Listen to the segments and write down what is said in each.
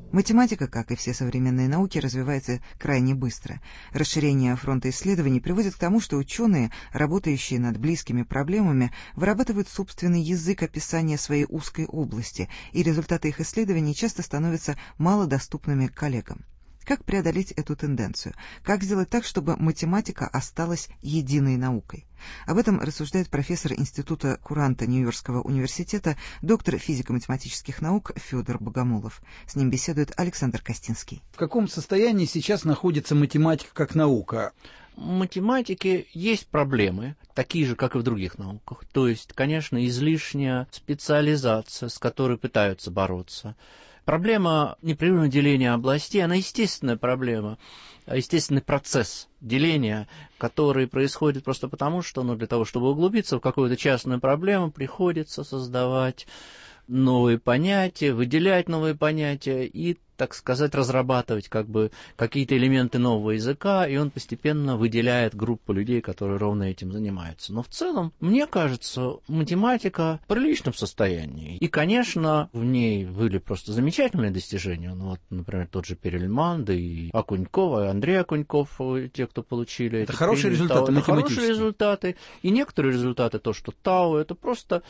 Математика, как и все современные науки, развивается крайне быстро. Расширение фронта исследований приводит к тому, что ученые, работающие над близкими проблемами, вырабатывают собственный язык описания своей узкой области, и результаты их исследований часто становятся малодоступными коллегам. Как преодолеть эту тенденцию? Как сделать так, чтобы математика осталась единой наукой? Об этом рассуждает профессор Института Куранта Нью-Йоркского университета, доктор физико-математических наук Федор Богомолов. С ним беседует Александр Костинский. В каком состоянии сейчас находится математика как наука? В математике есть проблемы, такие же, как и в других науках. То есть, конечно, излишняя специализация, с которой пытаются бороться. Проблема непрерывного деления областей, она естественная проблема, естественный процесс деления, который происходит просто потому, что для того, чтобы углубиться в какую-то частную проблему, приходится создавать новые понятия, выделять новые понятия и, так сказать, разрабатывать какие-то элементы нового языка, и он постепенно выделяет группу людей, которые ровно этим занимаются. Но в целом, мне кажется, математика в приличном состоянии. И, конечно, в ней были просто замечательные достижения. Например, тот же Перельман, да и Окуньков, и Андрей Окуньков, те, кто получили это хорошие результаты математические. Хорошие результаты. И некоторые результаты, то, что Тау, это просто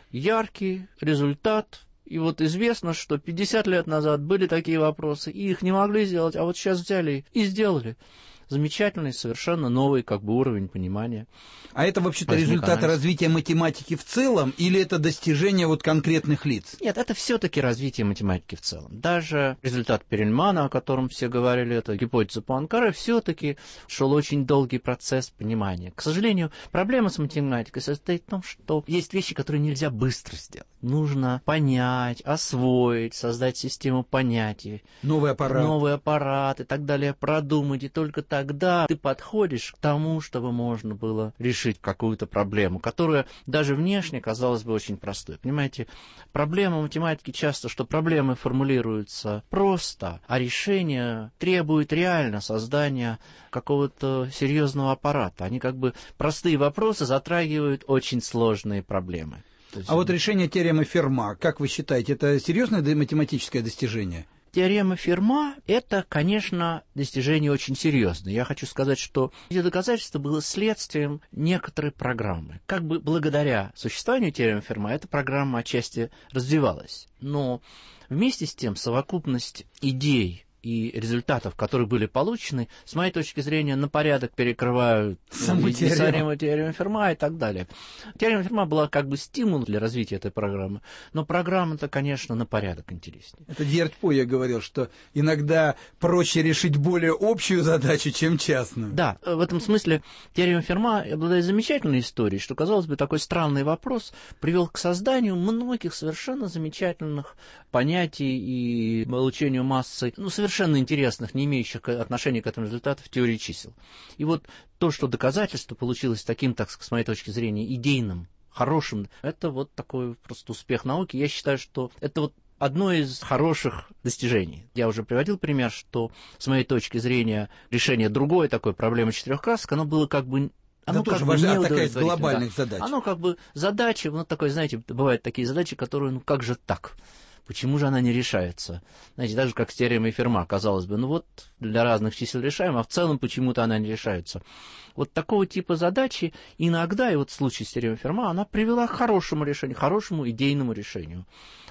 яркий результат. И известно, что 50 лет назад были такие вопросы, и их не могли сделать, а сейчас взяли и сделали. Замечательный, совершенно новый уровень понимания. А это вообще-то результаты развития математики в целом, или это достижение конкретных лиц? Нет, это все-таки развитие математики в целом. Даже результат Перельмана, о котором все говорили, это гипотеза Пуанкаре, все-таки шел очень долгий процесс понимания. К сожалению, проблема с математикой состоит в том, что есть вещи, которые нельзя быстро сделать. Нужно понять, освоить, создать систему понятий. Новый аппарат и так далее, продумать, и только тогда ты подходишь к тому, чтобы можно было решить какую-то проблему, которая даже внешне казалась бы очень простой. Понимаете, проблема математики часто, что проблемы формулируются просто, а решение требует реально создания какого-то серьезного аппарата. Они простые вопросы затрагивают очень сложные проблемы. А решение теоремы Ферма, как вы считаете, это серьезное математическое достижение? Теорема Ферма – это, конечно, достижение очень серьезное. Я хочу сказать, что это доказательство было следствием некоторой программы. Благодаря существованию теоремы Ферма эта программа отчасти развивалась. Но вместе с тем совокупность идей и результатов, которые были получены, с моей точки зрения, на порядок перекрывают теорему Ферма и так далее. Теорема Ферма была стимул для развития этой программы, но программа-то, конечно, на порядок интереснее. Это Дьердь Пуя говорил, что иногда проще решить более общую задачу, чем частную. Да, в этом смысле теорема Ферма обладает замечательной историей, что, казалось бы, такой странный вопрос привел к созданию многих совершенно замечательных понятий и получению массы, совершенно интересных, не имеющих отношения к этому результату в теории чисел. И то, что доказательство получилось таким, с моей точки зрения, идейным, хорошим, это такой просто успех науки. Я считаю, что это одно из хороших достижений. Я уже приводил пример, что, с моей точки зрения, решение другой такой проблемы четырех красок, оно было оно тоже важна такая из глобальных задач. Оно задача, знаете, бывают такие задачи, которые, как же так? Почему же она не решается? Знаете, даже как с теоремой Ферма, казалось бы, для разных чисел решаем, а в целом почему-то она не решается. Такого типа задачи иногда, и в случае с теоремой Ферма, она привела к хорошему решению, хорошему идейному решению.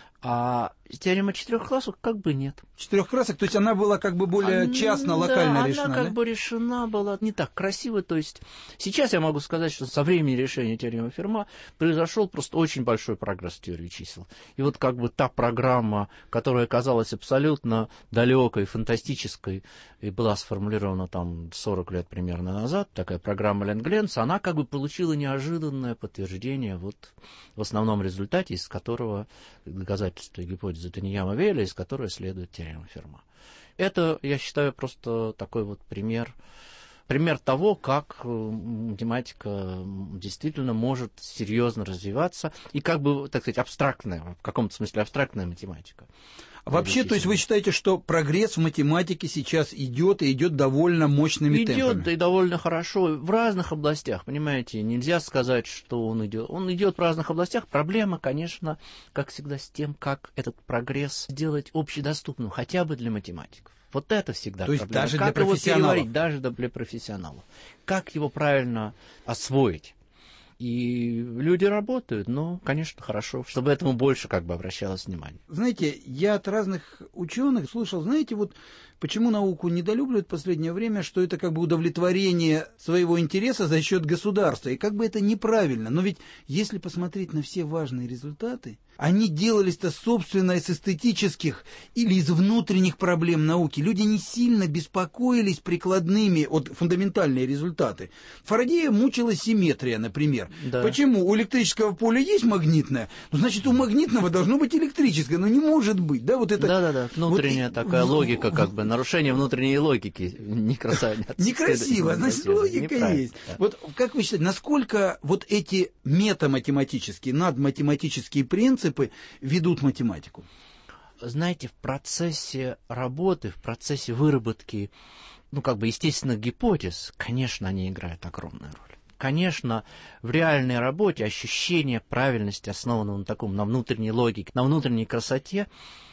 А теорема четырех красок нет. Четырех красок, то есть она была более частно, локально решена, да? Она решена была не так красиво, то есть сейчас я могу сказать, что со времени решения теоремы Ферма произошел просто очень большой прогресс в теории чисел. И та программа, которая казалась абсолютно далекой, фантастической, и была сформулирована 40 лет примерно назад, такая программа Ленгленца, она получила неожиданное подтверждение в основном результате, из которого доказательство гипотезы Танияма-Вейля, из которой следует теорема Ферма. Это, я считаю, просто такой пример пример того, как математика действительно может серьезно развиваться, и как бы, так сказать, абстрактная, в каком-то смысле абстрактная математика. Вообще, то есть вы считаете, что прогресс в математике сейчас идет и идет довольно мощными темпами? Идет и довольно хорошо в разных областях, понимаете, нельзя сказать, что он идет. Он идет в разных областях. Проблема, конечно, как всегда, с тем, как этот прогресс сделать общедоступным, хотя бы для математиков. Вот это всегда то есть проблема. даже как для профессионалов? Его переварить, даже для профессионалов. Как его правильно освоить? И люди работают, но, конечно, хорошо, чтобы этому больше как бы обращалось внимание. Знаете, я от разных ученых слышал, знаете, вот почему науку недолюбливают в последнее время, что это как бы удовлетворение своего интереса за счет государства, и как бы это неправильно. Но ведь если посмотреть на все важные результаты, они делались-то, собственно, из эстетических или из внутренних проблем науки. Люди не сильно беспокоились прикладными, вот фундаментальные результаты. Фарадея мучила симметрия, например. Да. Почему? У электрического поля есть магнитное, ну, значит, у магнитного должно быть электрическое, но не может быть. Да, вот это, да, внутренняя вот, такая логика, как бы, нарушение внутренней логики. Некрасиво, значит, логика есть. Да. Вот как вы считаете, насколько вот эти метаматематические, надматематические принципы ведут математику? Знаете, в процессе работы, в процессе выработки, естественных гипотез, конечно, они играют огромную роль. Конечно, в реальной работе ощущение правильности, основанного на внутренней логике, на внутренней красоте,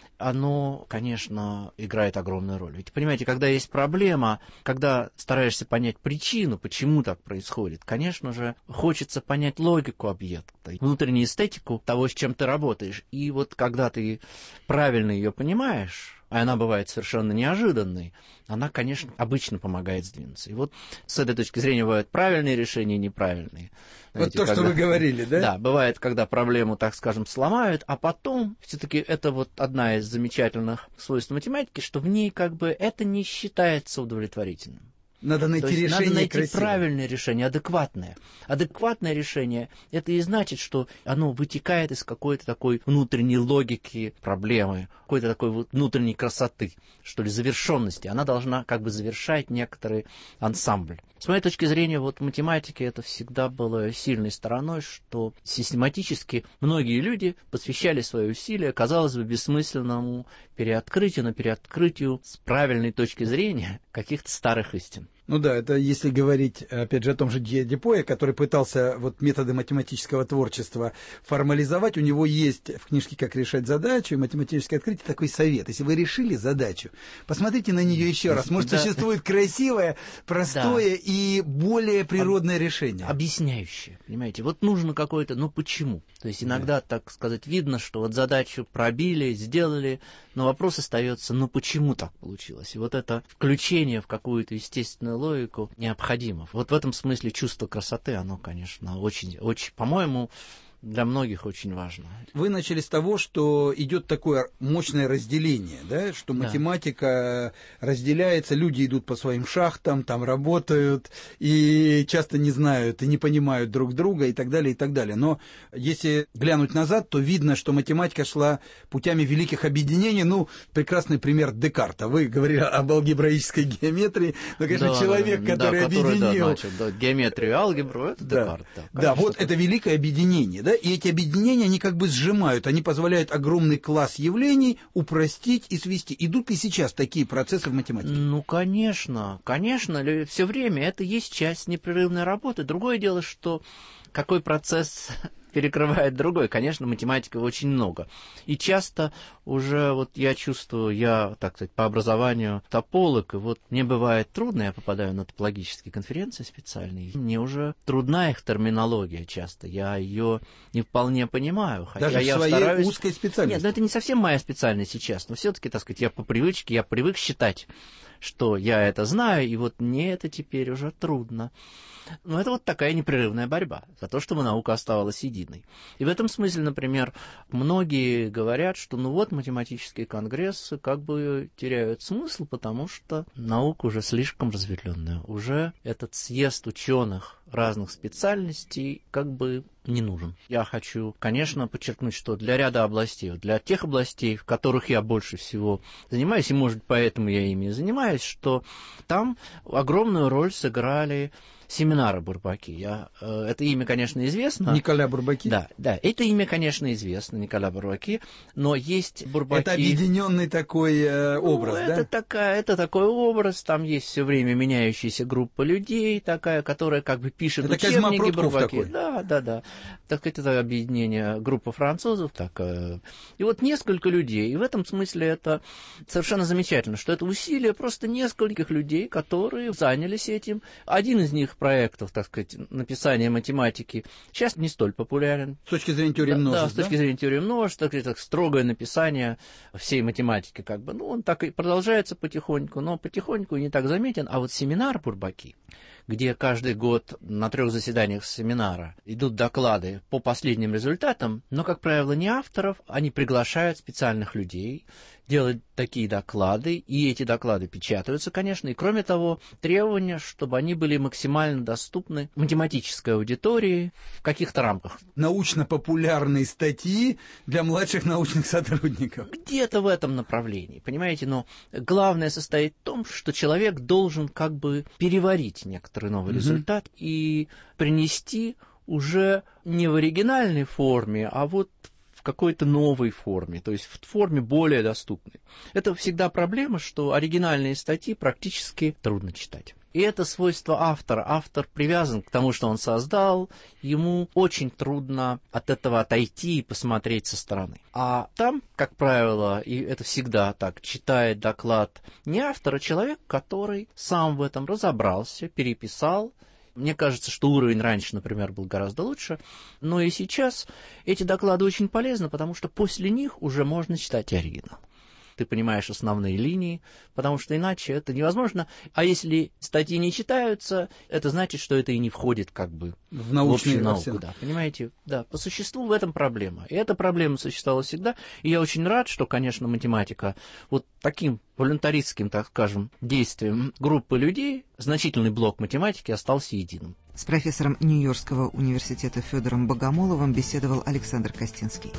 оно, конечно, играет огромную роль. Ведь, понимаете, когда есть проблема, когда стараешься понять причину, почему так происходит, конечно же, хочется понять логику объекта, внутреннюю эстетику того, с чем ты работаешь. И вот когда ты правильно ее понимаешь, а она бывает совершенно неожиданной, она, конечно, обычно помогает сдвинуться. И вот с этой точки зрения бывают правильные решения и неправильные. Знаете, вот то, что вы говорили, да? Да, бывает, когда проблему, так скажем, сломают, а потом, все-таки это вот одна из замечательных свойств математики, что в ней это не считается удовлетворительным. Надо найти решение надо найти красивое. Правильное решение, адекватное. Адекватное решение – это и значит, что оно вытекает из какой-то такой внутренней логики проблемы, какой-то такой вот внутренней красоты, что ли, завершенности. Она должна завершать некоторый ансамбль. С моей точки зрения, вот в математике это всегда было сильной стороной, что систематически многие люди посвящали свои усилия, казалось бы, бессмысленному переоткрытию с правильной точки зрения каких-то старых истин. Ну да, это если говорить, опять же, о том же Дюпое, который пытался вот методы математического творчества формализовать. У него есть в книжке «Как решать задачу» и «Математическое открытие» такой совет. Если вы решили задачу, посмотрите на нее еще раз. Может, существует красивое, простое и более природное решение. Объясняющее, понимаете. Вот нужно какое-то, почему? То есть иногда, так сказать, видно, что вот задачу пробили, сделали, но вопрос остается, почему так получилось? И вот это включение в какую-то естественную логику необходимо. Вот в этом смысле чувство красоты, оно, конечно, очень, очень, по-моему, для многих очень важно. Вы начали с того, что идет такое мощное разделение, да? Что математика разделяется, люди идут по своим шахтам, там работают, и часто не знают и не понимают друг друга, и так далее, и так далее. Но если глянуть назад, то видно, что математика шла путями великих объединений. Прекрасный пример Декарта. Вы говорили об алгебраической геометрии, но, конечно, человек, который объединил... геометрию и алгебру, это Декарт. Да, вот это великое объединение, да, и эти объединения, они сжимают, они позволяют огромный класс явлений упростить и свести. Идут ли сейчас такие процессы в математике? Конечно, все время это есть часть непрерывной работы. Другое дело, что какой процесс перекрывает другой. Конечно, математики очень много. И часто уже я чувствую, так сказать, по образованию тополог, и мне бывает трудно, я попадаю на топологические конференции специальные, мне уже трудна их терминология часто, я ее не вполне понимаю. Хотя даже я в своей стараюсь... узкой специальности? Нет, это не совсем моя специальность сейчас, но все-таки, так сказать, я по привычке, я привык считать, что я это знаю, и мне это теперь уже трудно. Но это такая непрерывная борьба за то, чтобы наука оставалась единой. И в этом смысле, например, многие говорят, что математические конгрессы теряют смысл, потому что наука уже слишком разветвленная. Уже этот съезд ученых разных специальностей не нужен. Я хочу, конечно, подчеркнуть, что для ряда областей, для тех областей, в которых я больше всего занимаюсь, и, может, поэтому я ими и занимаюсь, что там огромную роль сыграли семинары Бурбаки. Это имя, конечно, известно. Николя Бурбаки? Да, это имя, конечно, известно, Николя Бурбаки, но есть Бурбаки... Это объединенный такой образ, да? Это такой образ, там есть все время меняющаяся группа людей, такая, которая как бы пишет это учебники такой. Бурбаки. Да. Так сказать, это объединение группы французов. И вот несколько людей, и в этом смысле это совершенно замечательно, что это усилие просто нескольких людей, которые занялись этим. Один из них проектов, так сказать, написания математики сейчас не столь популярен. С точки зрения теории множеств, да? С точки зрения теории множеств, это строгое написание всей математики, он так и продолжается потихоньку, но потихоньку и не так заметен. А вот семинар Бурбаки, где каждый год на 3 заседаниях семинара идут доклады по последним результатам, но, как правило, не авторов, они приглашают специальных людей делать такие доклады, и эти доклады печатаются, конечно, и, кроме того, требование, чтобы они были максимально доступны математической аудитории в каких-то рамках. Научно-популярные статьи для младших научных сотрудников. Где-то в этом направлении, понимаете, но главное состоит в том, что человек должен как бы переварить некоторый новый результат и принести уже не в оригинальной форме, а вот в какой-то новой форме, то есть в форме более доступной. Это всегда проблема, что оригинальные статьи практически трудно читать. И это свойство автора. Автор привязан к тому, что он создал, ему очень трудно от этого отойти и посмотреть со стороны. А там, как правило, и это всегда так, читает доклад не автор, а человек, который сам в этом разобрался, переписал. Мне кажется, что уровень раньше, например, был гораздо лучше, но и сейчас эти доклады очень полезны, потому что после них уже можно читать оригинал. Ты понимаешь основные линии, потому что иначе это невозможно. А если статьи не читаются, это значит, что это и не входит как бы в общую науку. Да, понимаете? Да, по существу в этом проблема. И эта проблема существовала всегда. И я очень рад, что, конечно, математика вот таким волюнтаристским, так скажем, действием группы людей, значительный блок математики остался единым. С профессором Нью-Йоркского университета Федором Богомоловым беседовал Александр Костинский.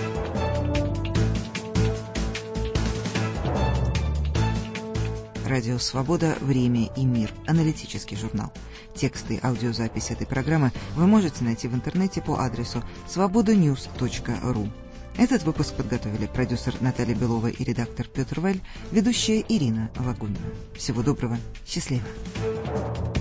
Радио «Свобода. Время и мир». Аналитический журнал. Тексты и аудиозапись этой программы вы можете найти в интернете по адресу svobodanews.ru. Этот выпуск подготовили продюсер Наталья Белова и редактор Петр Вэль, ведущая Ирина Лагунина. Всего доброго. Счастливо.